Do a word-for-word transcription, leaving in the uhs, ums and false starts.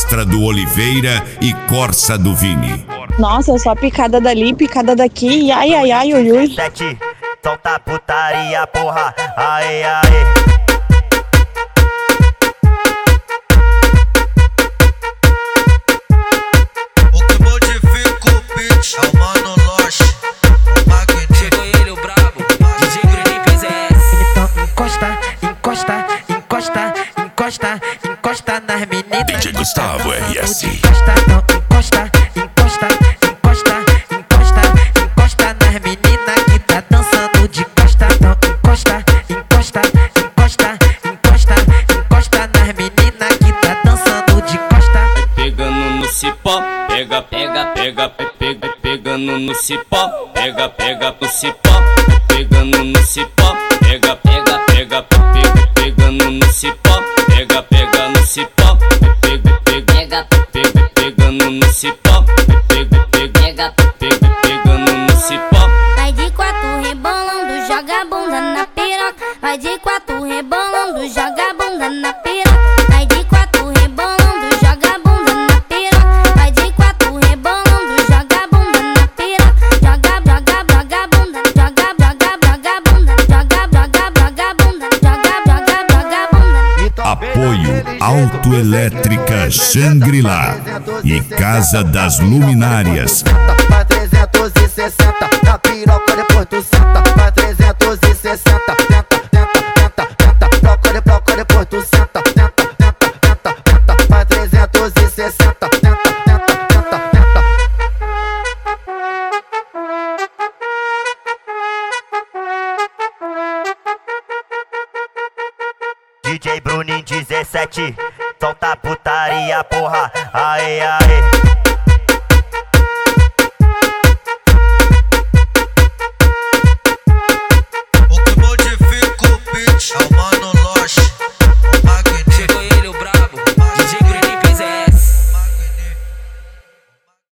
Astra do Oliveira e Corsa do Vini. Nossa, é só picada dali, picada daqui, ai, ai, ai, ui, ui. Sete, solta putaria, porra, aê, aê. O que modifica o beat é o Mano Loche, o magnífico. Ele, o brabo, D J Bruninho P Z S. Então encosta, encosta, encosta, encosta, encosta nas meninas. D J Gustavo R S. Encosta, não, encosta, encosta, encosta, encosta, encosta nas meninas que tá dançando de costa. Não, encosta, encosta, encosta, encosta, encosta nas meninas que tá dançando de costa. Pegando no cipó, pega, pega, pega, pega, pegando no cipó, pega, pega no cipó, pegando no cipó, pega, pega, pega, pega, pegando no cipó, pega, pega no cipó, pega, pega, pega, pegando no cipó, pega, pega, pega, pegando no cipó. Vai de quatro rebolando, joga a bunda na piroca. Vai de quatro rebolando, joga a bunda na piroca. Vai de quatro rebolando, joga a bunda na piroca. Vai de quatro rebolando, joga a bunda na piroca. Joga, joga, joga a bunda, joga, joga, joga a bunda, joga, joga, joga a bunda, joga, joga, joga a bunda. Apoio Autoelétrica Shangri-La e Casa das Luminárias. Vai trezentos e sessenta, na piroca depois tu senta. Vai trezentos e sessenta, tenta, tenta, tenta, tenta. Bloca de bloca depois tu senta, tenta, tenta, tenta, tenta. Vai trezentos e sessenta, tenta, tenta, tenta, tenta. D J Bruninho dezessete, solta putaria, porra, aê, aê.